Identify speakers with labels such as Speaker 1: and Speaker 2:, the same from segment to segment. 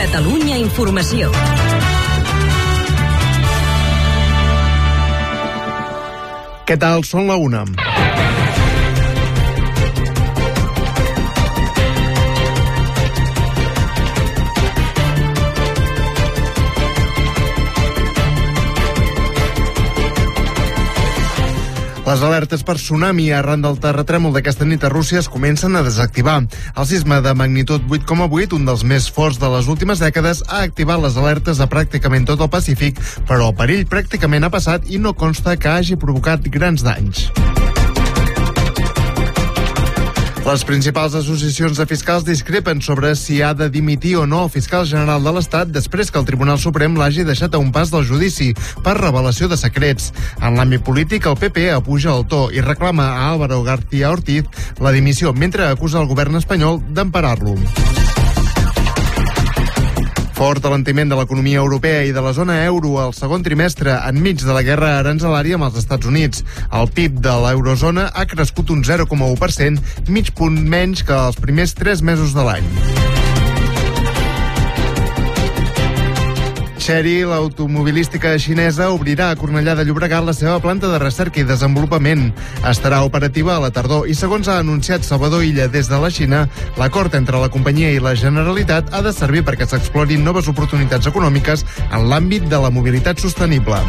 Speaker 1: Catalunya Informació.
Speaker 2: Què tal? Són la 1. Les alertes per tsunami arran del terratrèmol d'aquesta nit a Rússia es comencen a desactivar. El sisme de magnitud 8,8, un dels més forts de les últimes dècades, ha activat les alertes a pràcticament tot el Pacífic, però el perill pràcticament ha passat i no consta que hagi provocat grans danys. Les principals associacions de fiscals discrepen sobre si ha de dimitir o no el fiscal general de l'Estat després que el Tribunal Suprem l'hagi deixat a un pas del judici per revelació de secrets. En l'àmbit polític, el PP apuja el to i reclama a Álvaro García Ortiz la dimissió, mentre acusa el govern espanyol d'emparar-lo. Fort alentiment de l'economia europea i de la zona euro al segon trimestre enmig de la guerra aranzelària amb els Estats Units. El PIB de l'eurozona ha crescut un 0,1%, mig punt menys que els primers 3 mesos de l'any. Chery, l'automobilística xinesa, obrirà a Cornellà de Llobregat la seva planta de recerca i desenvolupament. Estarà operativa a la tardor i, segons ha anunciat Salvador Illa des de la Xina, l'acord entre la companyia i la Generalitat ha de servir perquè s'explorin noves oportunitats econòmiques en l'àmbit de la mobilitat sostenible.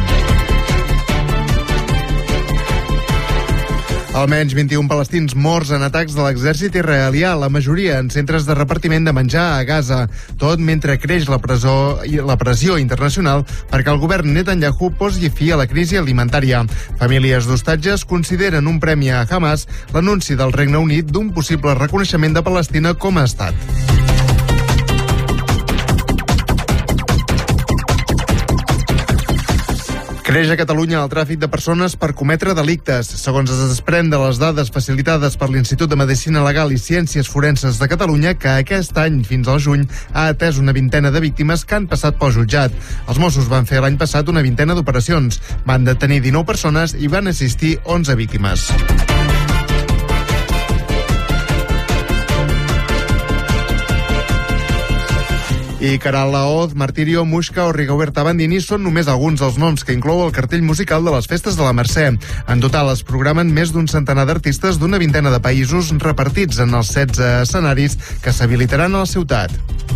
Speaker 2: Almenys 21 palestins morts en atacs de l'exèrcit israelià, la majoria en centres de repartiment de menjar a Gaza, tot mentre creix la pressió internacional perquè el govern Netanyahu posi fi a la crisi alimentària. Famílies d'hostatges consideren un premi a Hamas l'anunci del Regne Unit d'un possible reconeixement de Palestina com a estat. Creix a Catalunya el tràfic de persones per cometre delictes. Segons es desprèn de les dades facilitades per l'Institut de Medicina Legal i Ciències Forenses de Catalunya, que aquest any, fins al juny, ha atès una vintena de víctimes que han passat pel jutjat. Els Mossos van fer l'any passat una vintena d'operacions. Van detenir 19 persones i van assistir 11 víctimes. I Caral Laoz, Martirio, Muixca o Rigoberta Bandini són només alguns dels noms que inclou el cartell musical de les festes de la Mercè. En total es programen més d'un centenar d'artistes d'una vintena de països repartits en els 16 escenaris que s'habilitaran a la ciutat.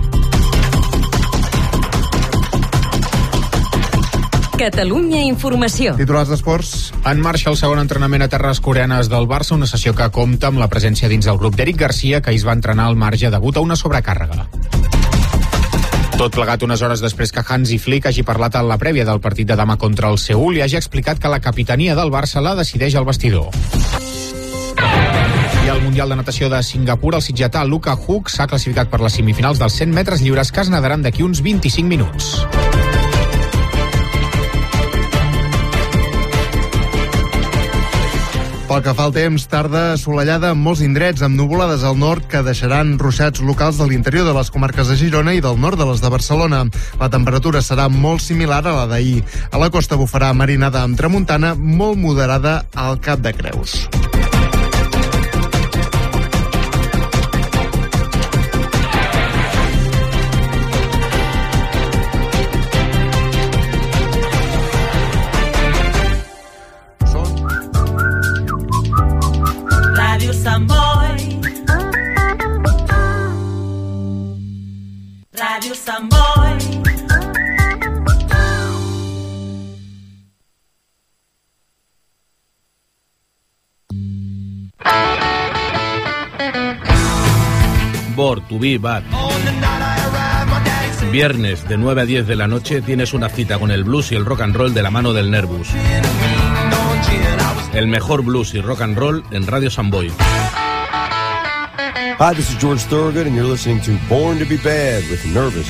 Speaker 1: Catalunya Informació.
Speaker 2: Titulars d'esports.
Speaker 3: En marxa el segon entrenament a terres coreanes del Barça, una sessió que compta amb la presència dins del grup d'Eric Garcia, que ahir es va entrenar al marge degut a una sobrecàrrega. Tot plegat unes hores després que Hansi Flick hagi parlat en la prèvia del partit de demà contra el Seül i hagi explicat que la capitania del Barça la decideix el vestidor. I al Mundial de Natació de Singapur, el sitgetà Luka Huk s'ha classificat per les semifinals dels 100 metres lliures que es nadaran d'aquí uns 25 minuts.
Speaker 2: Pel que fa al temps, tarda assolellada en molts indrets, amb nuvolades al nord que deixaran ruixats locals de l'interior de les comarques de Girona i del nord de les de Barcelona. La temperatura serà molt similar a la d'ahir. A la costa bufarà marinada amb tramuntana molt moderada al Cap de Creus.
Speaker 4: Sant Boi. Ràdio Sant Boi.
Speaker 5: Born to Be Bad. Viernes de 9 a 10 de la noche tienes una cita con el blues y el rock and roll de la mano del Nervus. El mejor blues y rock and roll en Radio San Boi.
Speaker 6: Hi, this is George Thorogood and you're listening to Born to Be Bad with Nervous.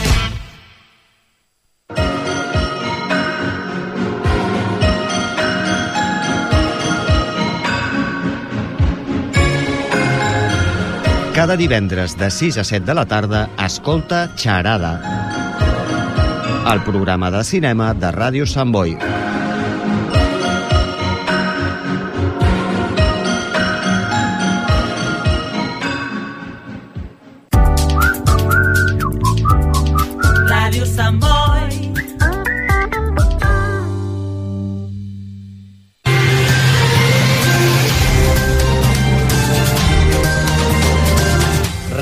Speaker 7: Cada divendres de 6 a 7 de la tarda, escolta Xarada, el programa de cinema de Ràdio Sant Boi.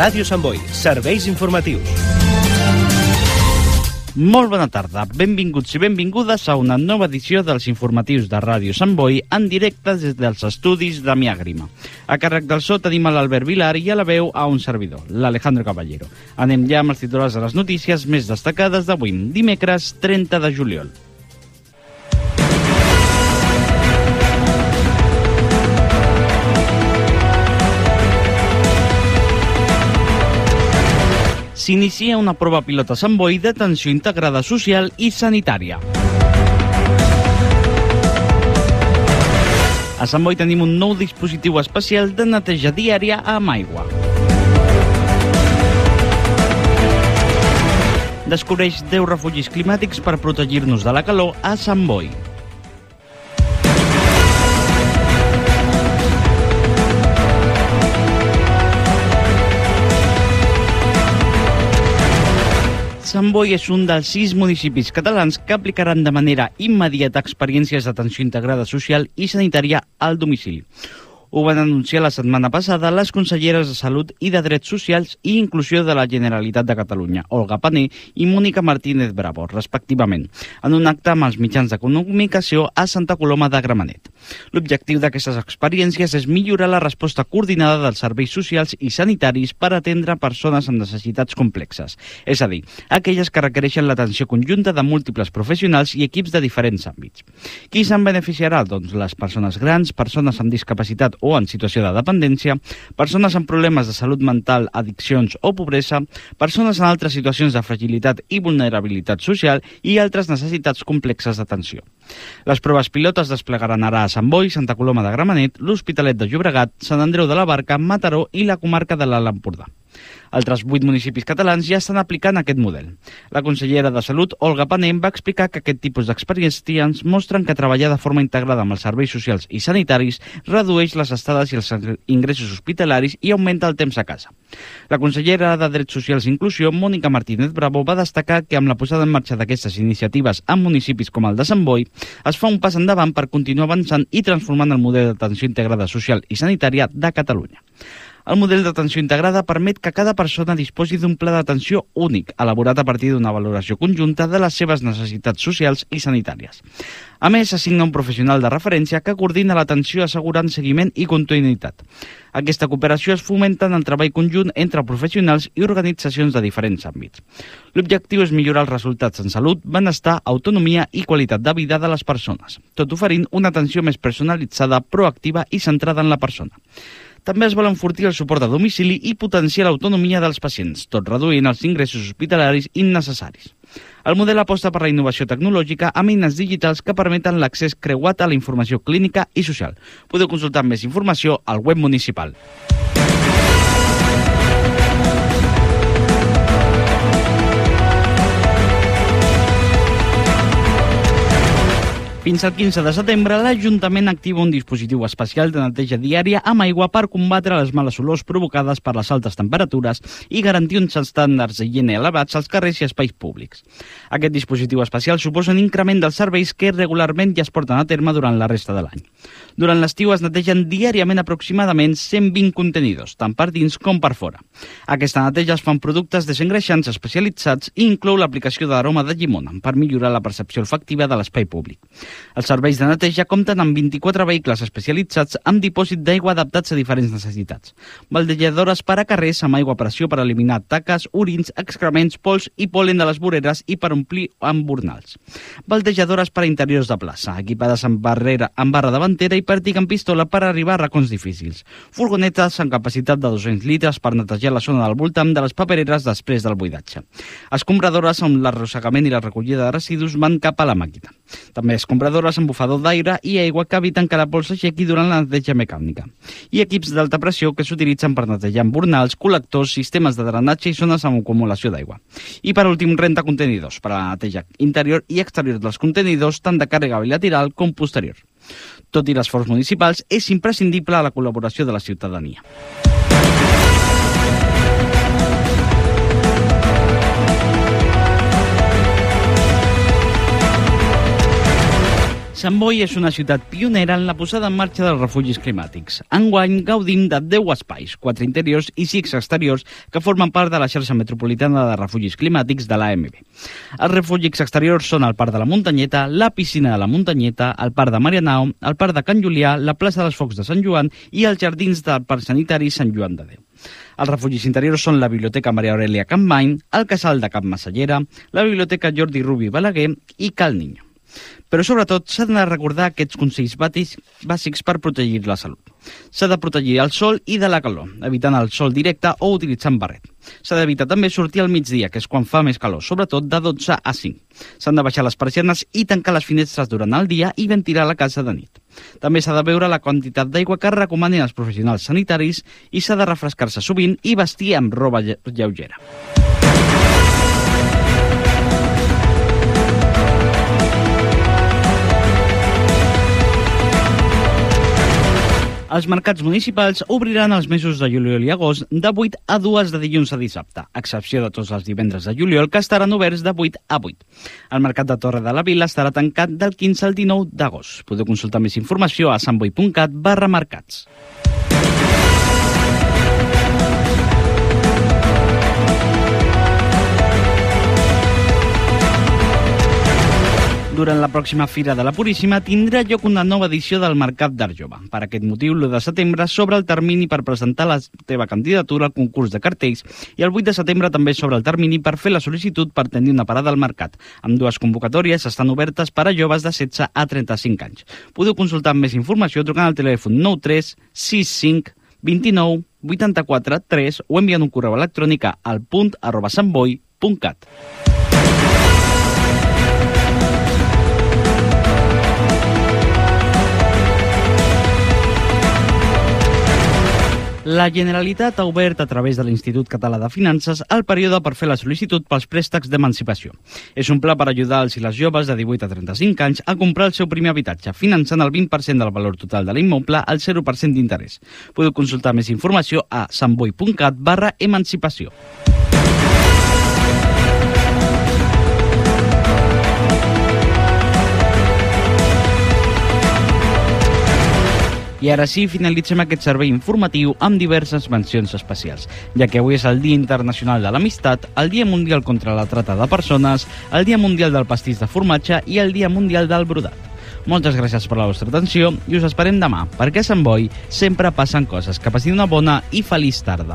Speaker 8: Ràdio Sant Boi, serveis informatius.
Speaker 9: Molt bona tarda, benvinguts i benvingudes a una nova edició dels informatius de Ràdio Sant Boi en directe des dels estudis de Miàgrima. A càrrec del so tenim a l'Albert Vilar i a la veu a un servidor, l'Alejandro Caballero. Anem ja amb els titulars de les notícies més destacades d'avui, dimecres 30 de juliol. S'inicia una prova pilot a Sant Boi d'atenció integrada social i sanitària. A Sant Boi tenim un nou dispositiu especial de neteja diària amb aigua. Descobreix 10 refugis climàtics per protegir-nos de la calor a Sant Boi. Sant Boi és un dels 6 municipis catalans que aplicaran de manera immediata experiències d'atenció integrada social i sanitària al domicili. Ho van anunciar la setmana passada les conselleres de Salut i de Drets Socials i Inclusió de la Generalitat de Catalunya, Olga Pané i Mónica Martínez Bravo, respectivament, en un acte amb els mitjans de comunicació a Santa Coloma de Gramenet. L'objectiu d'aquestes experiències és millorar la resposta coordinada dels serveis socials i sanitaris per atendre persones amb necessitats complexes, és a dir, aquelles que requereixen l'atenció conjunta de múltiples professionals i equips de diferents àmbits. Qui se'n beneficiarà? Doncs les persones grans, persones amb discapacitat o en situació de dependència, persones amb problemes de salut mental, addiccions o pobresa, persones en altres situacions de fragilitat i vulnerabilitat social i altres necessitats complexes d'atenció. Les proves pilot es desplegaran ara a Sant Boi, Santa Coloma de Gramenet, l'Hospitalet de Llobregat, Sant Andreu de la Barca, Mataró i la comarca de l'Alt Empordà. Altres 8 municipis catalans ja estan aplicant aquest model. La consellera de Salut, Olga Pané, va explicar que aquest tipus d'experiències mostren que treballar de forma integrada amb els serveis socials i sanitaris redueix les estades i els ingressos hospitalaris i augmenta el temps a casa. La consellera de Drets Socials i Inclusió, Mónica Martínez Bravo, va destacar que amb la posada en marxa d'aquestes iniciatives en municipis com el de Sant Boi es fa un pas endavant per continuar avançant i transformant el model d'atenció integrada social i sanitària de Catalunya. El model d'atenció integrada permet que cada persona disposi d'un pla d'atenció únic, elaborat a partir d'una valoració conjunta de les seves necessitats socials i sanitàries. A més, s'assigna un professional de referència que coordina l'atenció assegurant seguiment i continuïtat. Aquesta cooperació es fomenta en el treball conjunt entre professionals i organitzacions de diferents àmbits. L'objectiu és millorar els resultats en salut, benestar, autonomia i qualitat de vida de les persones, tot oferint una atenció més personalitzada, proactiva i centrada en la persona. També es vol enfortir el suport a domicili i potenciar l'autonomia dels pacients, tot reduint els ingressos hospitalaris innecessaris. El model aposta per la innovació tecnològica amb eines digitals que permeten l'accés creuat a la informació clínica i social. Podeu consultar més informació al web municipal. Fins al 15 de setembre, l'Ajuntament activa un dispositiu especial de neteja diària amb aigua per combatre les males olors provocades per les altes temperatures i garantir uns estàndards d'higiene elevats als carrers i espais públics. Aquest dispositiu especial suposa un increment dels serveis que regularment ja es porten a terme durant la resta de l'any. Durant l'estiu es netegen diàriament aproximadament 120 contenidors, tant per dins com per fora. Aquesta neteja es fa amb productes desengreixants especialitzats i inclou l'aplicació d'aroma de llimona per millorar la percepció olfactiva de l'espai públic. Els serveis de neteja compten amb 24 vehicles especialitzats amb dipòsit d'aigua adaptats a diferents necessitats. Baldejadores per a carrers amb aigua a pressió per eliminar taques, orins, excrements, pols i pol·len de les voreres i per omplir embornals. Baldejadores per a interiors de plaça, equipades amb barra davantera i pèrtic amb pistola per arribar a racons difícils. Furgonetes amb capacitat de 200 litres per netejar la zona del voltant de les papereres després del buidatge. Escombradores on l'arrossegament i la recollida de residus van cap a la màquina. També escombradores amb bufador d'aire i aigua que eviten que la pols s'aixequi durant la neteja mecànica. I equips d'alta pressió que s'utilitzen per netejar embornals, col·lectors, sistemes de drenatge i zones amb acumulació d'aigua. I per últim, renta contenidors per a la neteja interior i exterior dels contenidors, tant de càrrega bilateral com posterior. Tot i l'esforç municipals, és imprescindible la col·laboració de la ciutadania. Sant Sant Boi és una ciutat pionera en la posada en marxa dels refugis climàtics. Enguany gaudim de 10 espais, 4 interiors i 6 exteriors que formen part de la xarxa metropolitana de refugis climàtics de l'AMB. Els refugis exteriors són el Parc de la Muntanyeta, la Piscina de la Muntanyeta, el Parc de Marianao, el Parc de Can Julià, la Plaça dels Focs de Sant Joan i els jardins del Parc Sanitari Sant Joan de Déu. Els refugis interiors són la Biblioteca Maria Aurelia Campmany, el Casal de Cap Massallera, la Biblioteca Jordi Rubi Balaguer i Cal Niño. Però sobretot s'han de recordar aquests consells bàsics per protegir la salut. S'ha de protegir el sol i de la calor, evitant el sol directe o utilitzant barret. S'ha d'evitar també sortir al migdia, que és quan fa més calor, sobretot de 12 a 5. S'han de baixar les persianes i tancar les finestres durant el dia i ventilar la casa de nit. També s'ha de veure la quantitat d'aigua que recomanen els professionals sanitaris i s'ha de refrescar-se sovint i vestir amb roba lleugera. Els mercats municipals obriran els mesos de juliol i agost de 8 a 2 de dilluns a dissabte, a excepció de tots els divendres de juliol, que estaran oberts de 8 a 8. El mercat de Torre de la Vila estarà tancat del 15 al 19 d'agost. Podeu consultar més informació a santboi.cat/mercats. Durant la pròxima Fira de la Puríssima tindrà lloc una nova edició del Mercat d'Art Jove. Per aquest motiu, l'1 de setembre s'obre el termini per presentar la teva candidatura al concurs de cartells i el 8 de setembre també s'obre el termini per fer la sol·licitud per tenir una parada al mercat. Ambdues convocatòries estan obertes per a joves de 16 a 35 anys. Podeu consultar més informació trucant al telèfon 93 65 29 84 3 o enviant un correu electrònic a alpunt@santboi.cat. La Generalitat ha obert a través de l'Institut Català de Finances el període per fer la sol·licitud pels préstecs d'emancipació. És un pla per ajudar els i les joves de 18 a 35 anys a comprar el seu primer habitatge, finançant el 20% del valor total de l'immoble al 0% d'interès. Podeu consultar més informació a santboi.cat/emancipació. I ara sí, finalitzem aquest servei informatiu amb diverses mencions especials, ja que avui és el Dia Internacional de l'Amistat, el Dia Mundial contra la Trata de Persones, el Dia Mundial del Pastís de Formatge i el Dia Mundial del Brodat. Moltes gràcies per la vostra atenció i us esperem demà, perquè a Sant Boi sempre passen coses. Que passin una bona i feliç tarda.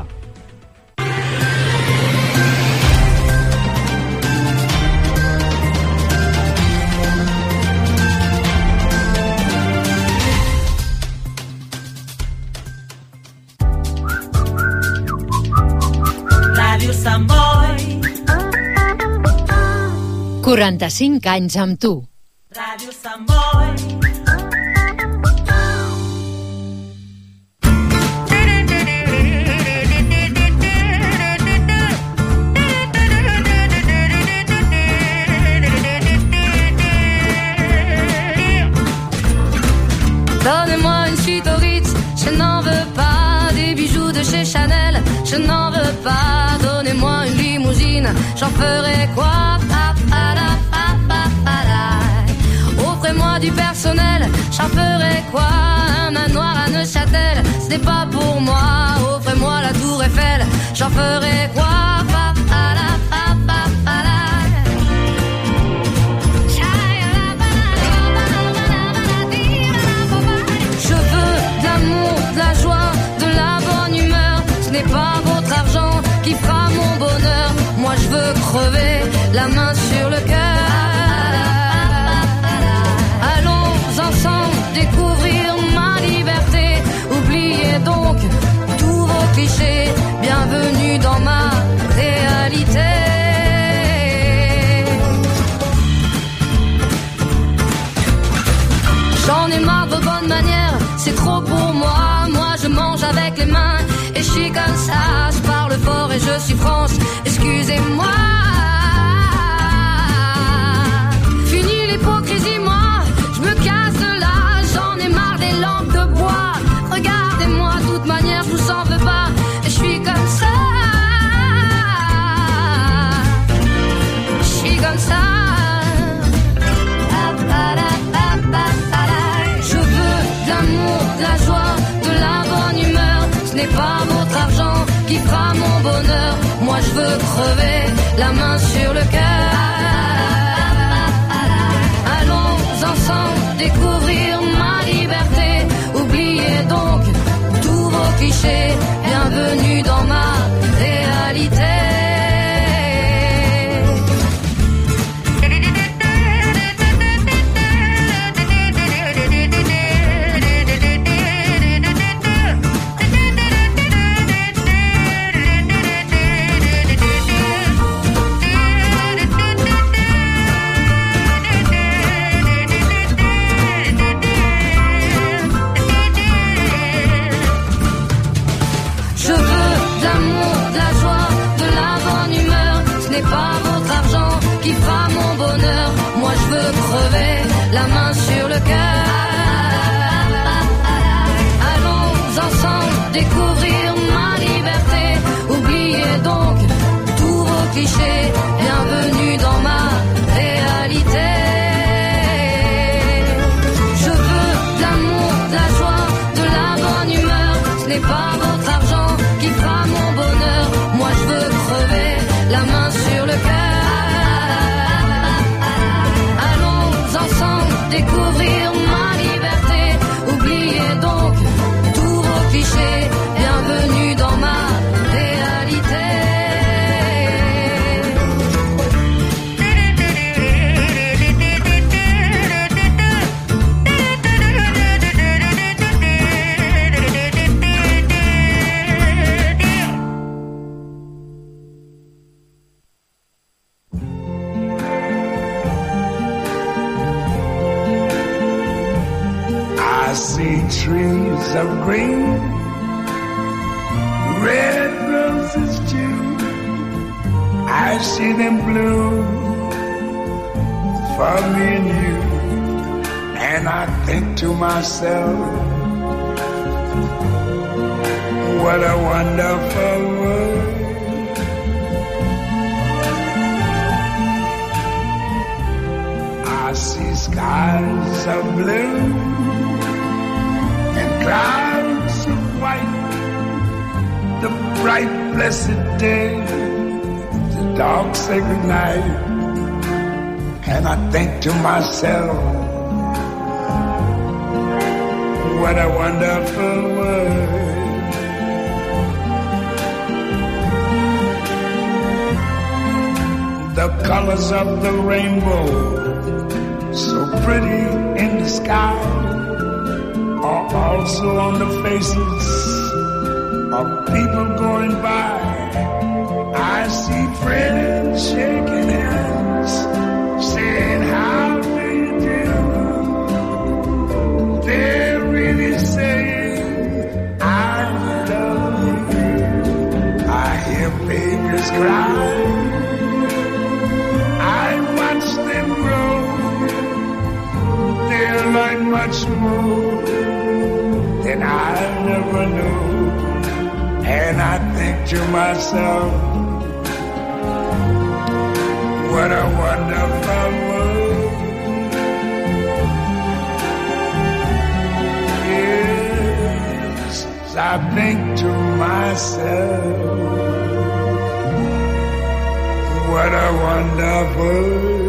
Speaker 4: Ràdio Sant Boi.
Speaker 1: 45 anys amb tu.
Speaker 4: Ràdio Sant Boi.
Speaker 10: Donnez-moi une suite au Ritz, je n'en veux pas. Des bijoux de chez Chanel, je n'en veux pas. Donnez-moi une limousine, j'en ferai quoi? Offrez-moi du personnel, j'en ferai quoi? Un manoir à Neuchâtel, ce n'est pas pour moi. Offrez-moi la tour Eiffel, j'en ferai quoi? Je veux de l'amour, de la joie, de la bonne humeur. Ce n'est pas votre argent qui fera mon bonheur. Moi je veux crever la main sur le cœur. Ensemble découvrir ma liberté. Oubliez donc tous vos clichés. Bienvenue dans ma réalité. J'en ai marre de vos bonnes manières, c'est trop pour moi. Moi je mange avec les mains et je suis comme ça. Je parle fort et je suis France, excusez-moi. Fini l'hypocrisie, moi je me casse de là, j'en ai marre des lampes de bois. Regardez-moi, de toute manière, je vous en veux pas. Je suis comme ça. Je suis comme ça. n'est pas votre argent qui fera mon bonheur. Moi je veux crever la main sur le cœur. Allons ensemble découvrir ma liberté. Oubliez donc tous vos clichés. Bienvenue dans ma réalité. Pas votre argent qui fera mon bonheur. Moi je veux crever la main sur le cœur. Allons ensemble découvrir ma liberté. Oubliez donc tous vos clichés. Bienvenue dans ma réalité. Je veux de l'amour, de la joie, de la bonne humeur. Ce n'est pas votre argent qui fera mon bonheur. Moi je veux crever la main sur le cœur. Allons ensemble découvrir ma liberté. Oubliez donc tous vos clichés. Bienvenue dans ma réalité.
Speaker 11: I see trees of green, red roses too. I see them bloom for me and you. And I think to myself, what a wonderful world. I see skies of blue and clouds of white, the bright blessed day, the dark sacred night. And I think to myself, what a wonderful world. The colors of the rainbow, so pretty in the sky, are also on the faces of people going by. I see friends shaking hands, saying, how do you do? They're really saying, I love you. I hear babies cry, I watch them grow. They'll learn much more than I never knew. And I think to myself, what a wonderful world. Yes, I think to myself, what a wonderful world.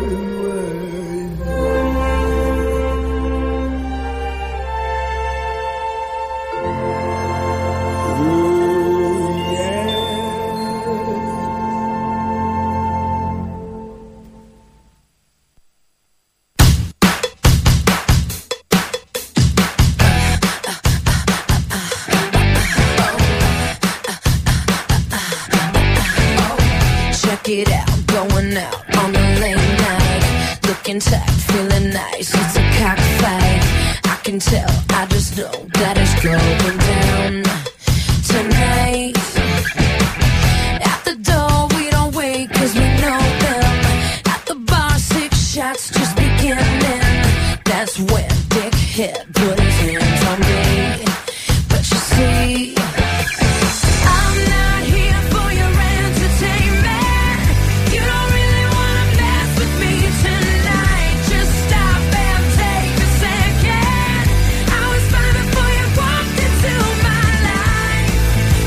Speaker 10: It out, going out on a late night, looking tight, feeling nice. It's a cockfight. I can tell, I just know that it's going down tonight. At the door, we don't wait 'cause we know them. At the bar, 6 shots just beginning. That's when Dickhead put his hands on me. But you see, I'm not here for your entertainment. You don't really wanna mess with me tonight. Just stop and take a second. I was fine before you walked into my life.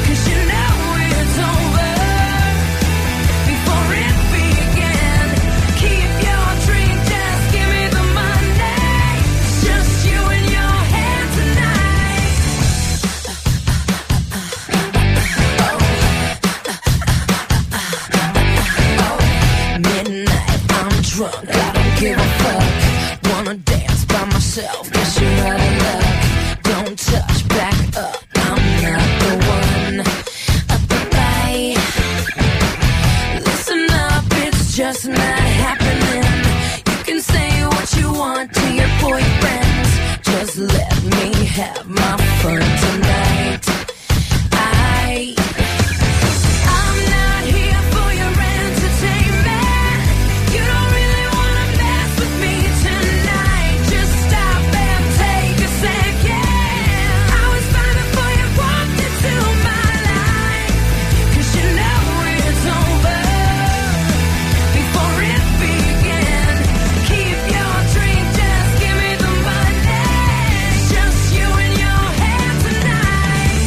Speaker 10: just not happening. You can say what you want to your boyfriends. Just let me have my fun tonight. I'm not here for your entertainment. You don't really wanna mess with me tonight. Just stop and take a second. I was fine before you walked into my life. 'Cause you know it's over before it began. Keep your drink, just give me the money. It's just you and your hand tonight.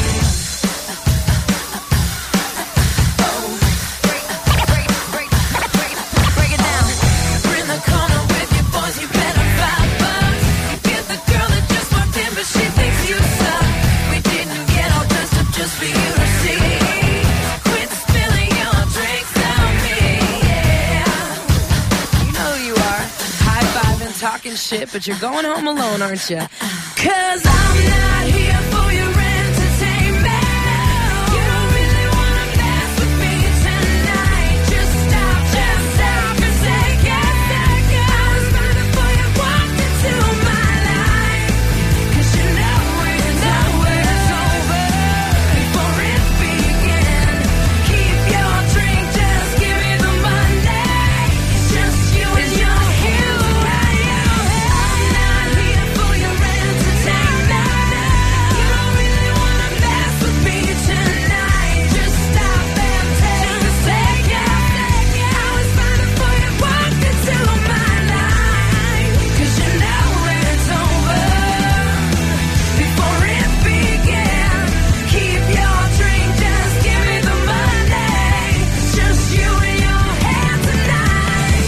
Speaker 10: Break it down. We're in the corner with your boys, you better vibe up. Get the girl that just walked in, but she thinks you suck. We didn't get all dressed up just for you to see. Quit spilling your drinks on me, yeah. You know who you are. High-fiving, talking shit, but you're going home alone, aren't you? 'Cause I'm not here for your entertainment. You don't really wanna mess with me tonight. Just stop and take a second. I was fine before you walked into my life. 'Cause you know it's over before it began. Keep your drink, just give me the money. It's just you and your hand. I'm not here for your entertainment. You don't really wanna mess with me tonight. Just stop and take a second. I was fine before you walked into my life. 'Cause you know it's over before it began. Keep your drink, just give me the money. It's just you and your hand tonight.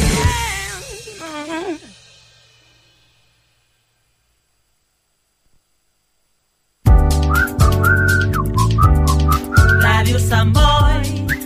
Speaker 4: Radio Samboy.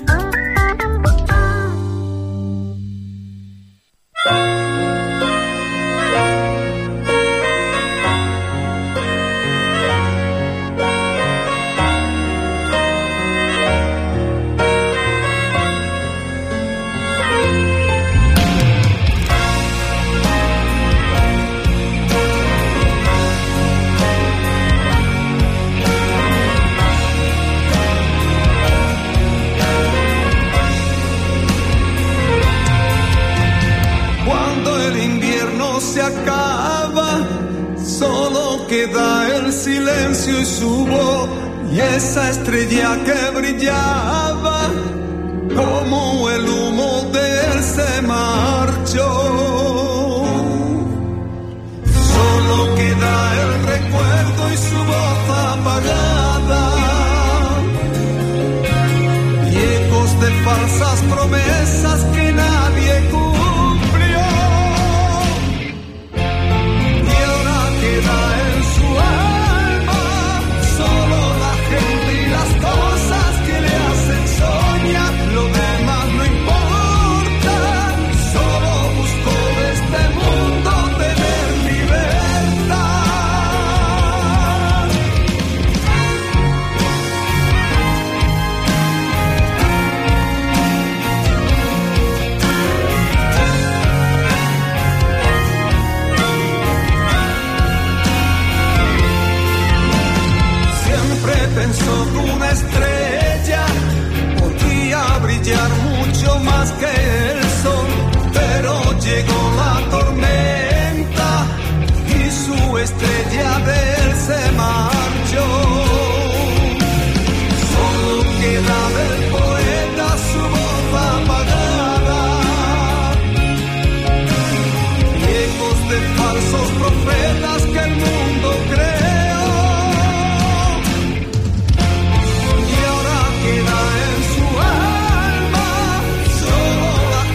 Speaker 12: Cuando el invierno se acaba, solo queda el silencio y su voz, y esa estrella que brillaba como el humo de él se marchó. Solo queda el recuerdo y su voz apagada, y ecos de falsas promesas que nadie cumplió. Y ahora queda en su alma solo la gente y las cosas que le hacen soñar. Lo demás no importa, solo busco de este mundo tener libertad. Siempre pensó que una estrella podía brillar mucho más que el sol, pero llegó la tormenta y su estrella de él se marchó. Solo queda del poeta su voz apagada, y ecos de falsos profetas que el mundo creó. Y ahora queda en su alma solo la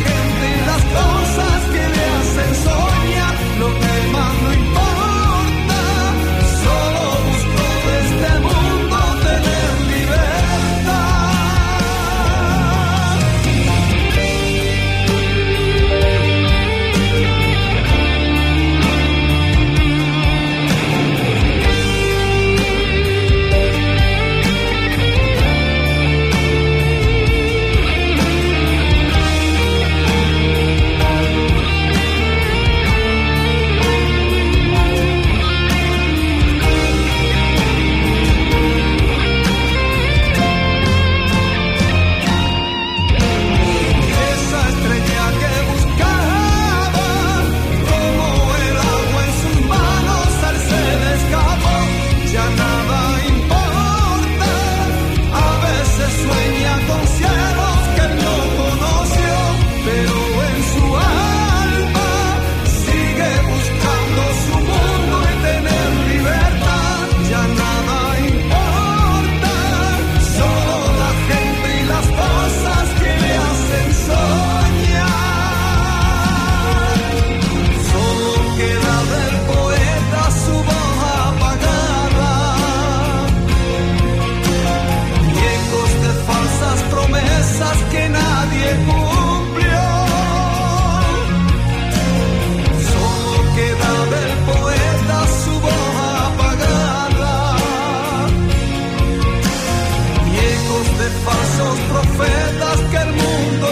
Speaker 12: planetas que el mundo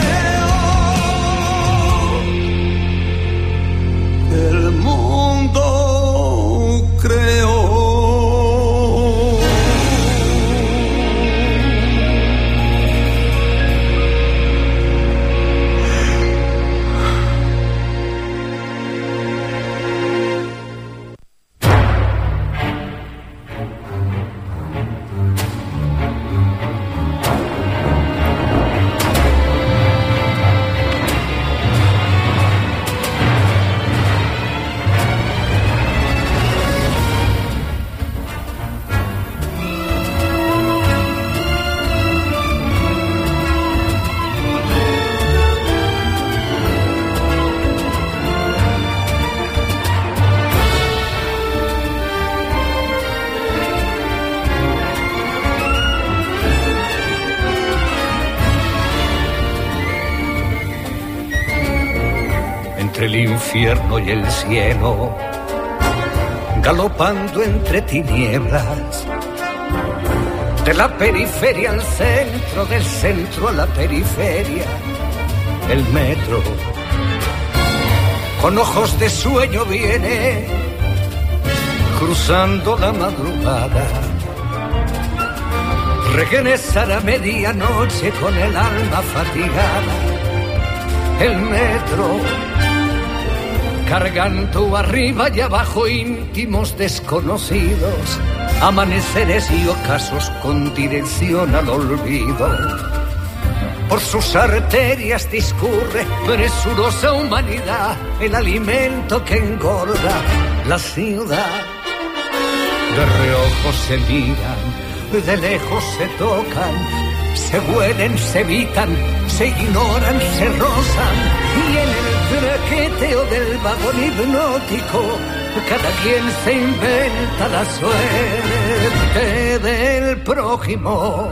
Speaker 12: creó. El mundo creó.
Speaker 13: El infierno y el cielo, galopando entre tinieblas, de la periferia al centro, del centro a la periferia, el metro, con ojos de sueño viene, cruzando la madrugada, regresar a medianoche con el alma fatigada, el metro, cargando arriba y abajo íntimos desconocidos, amaneceres y ocasos con dirección al olvido. Por sus arterias discurre presurosa humanidad, el alimento que engorda la ciudad. De reojo se miran, de lejos se tocan, se huelen, se evitan, se ignoran, se rozan, y en el traqueteo del vagón hipnótico cada quien se inventa la suerte del prójimo.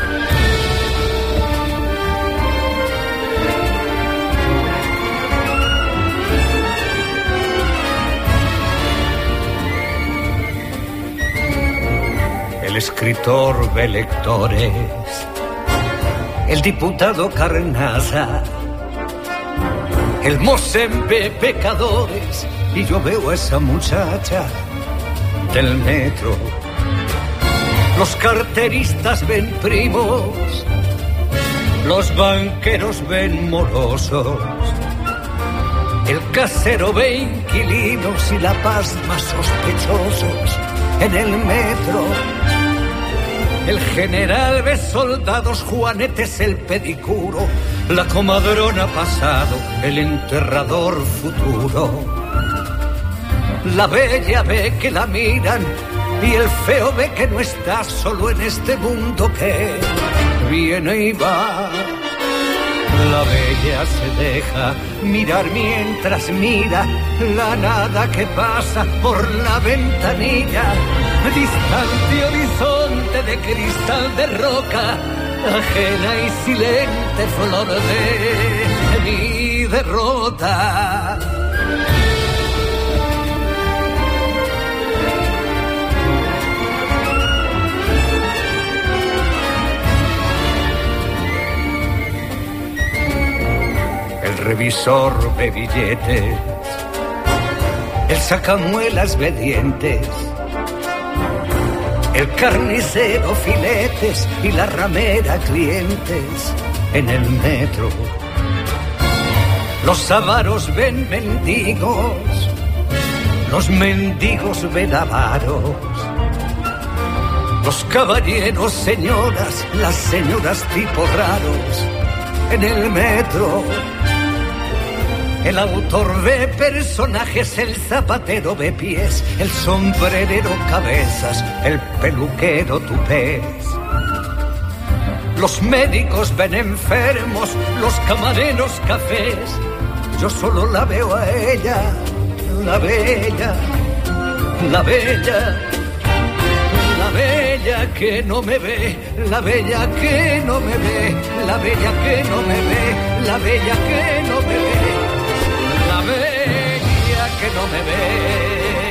Speaker 13: El escritor ve lectores, el diputado carnaza, el Mosén ve pecadores, y yo veo a esa muchacha del metro. Los carteristas ven primos, los banqueros ven morosos, el casero ve inquilinos y la paz más sospechosos en el metro. El general ve soldados, juanetes el pedicuro, la comadrona pasado, el enterrador futuro. La bella ve que la miran y el feo ve que no está solo en este mundo que viene y va. La bella se deja mirar mientras mira la nada que pasa por la ventanilla. Distante horizonte de cristal de roca, ajena y silente flor de mi derrota. El revisor ve billetes, el sacamuelas ve dientes, el carnicero filetes y la ramera clientes en el metro. Los avaros ven mendigos, los mendigos ven avaros, los caballeros señoras, las señoras tipos raros en el metro. El autor ve personajes, el zapatero ve pies, el sombrerero cabezas, el peluquero tupés. Los médicos ven enfermos, los camareros cafés. Yo solo la veo a ella, la bella, la bella, la bella que no me ve, la bella que no me ve, la bella que no me ve, la bella que no me ve. La bella que no me ve.